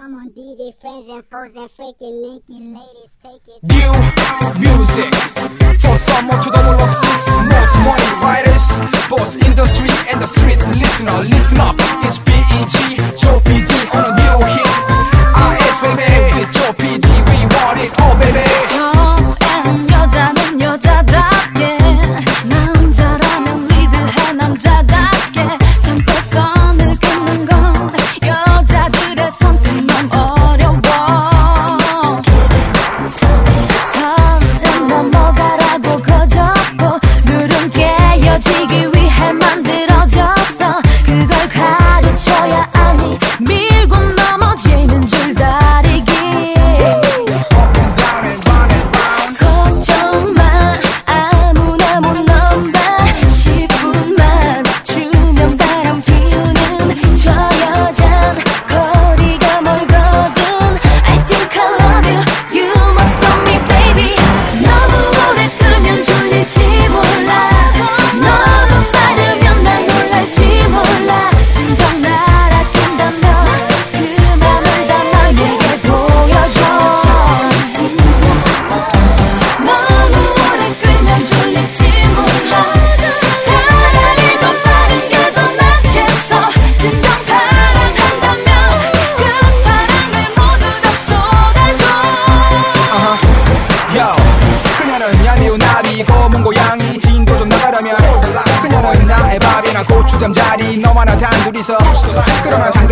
Come on DJ friends and foes and freaking naked ladies take it. New music for someone to the world of six most money writers, both industry and the street listener. Listen up, it's B.E.G. Joe PD on a new hit. R.S. baby, with Joe PD we want it all baby. 저엔 여자는 여자답게 남자라면 리드해 남자답게 선을 긋는 건 여자들의 선택만 어려워. 선은 넘어가라고 거졌고 룰은 깨어지기 위해 만들어졌어. 그걸 가르쳐야 하니 밀고 넘어지는 줄 다리기. 걱정 마 아무나 못 넘봐. 10분만 주면 바람 피우는 저 여잔 거리가 멀거든. I think I love you, you must love me baby. 너무 오래 끄면 졸릴지 몰라. 너무 빠르면 난 놀랄지 몰라. 진정 날 아낀다면 그 맘을 담아 내게 보여줘. 너무 오래 끄면 졸릴지 몰라. 차라리 좀 빠른 게 더 낫겠어. 진정 사랑한다면 그 사랑을 모두 다 쏟아줘. Yo, 그녀는 얄미운 나비 검은 고양이 진도 좀 나가려면 그녀는 나의 밥이나 고추잠자리 너와 나 단둘이서. 그러나